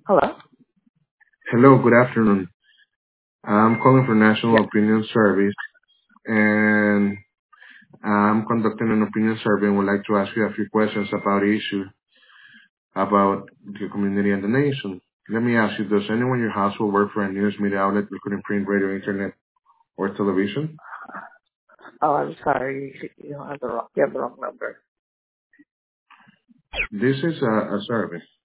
Hello? Hello, good afternoon. I'm calling for National Yes. Opinion Service, and I'm conducting an opinion survey and would like to ask you a few questions about issues about the community and the nation. Let me ask you, does anyone in your household work for a news media outlet, including print, radio, internet, or television? Oh, I'm sorry. You have the wrong number. This is a survey.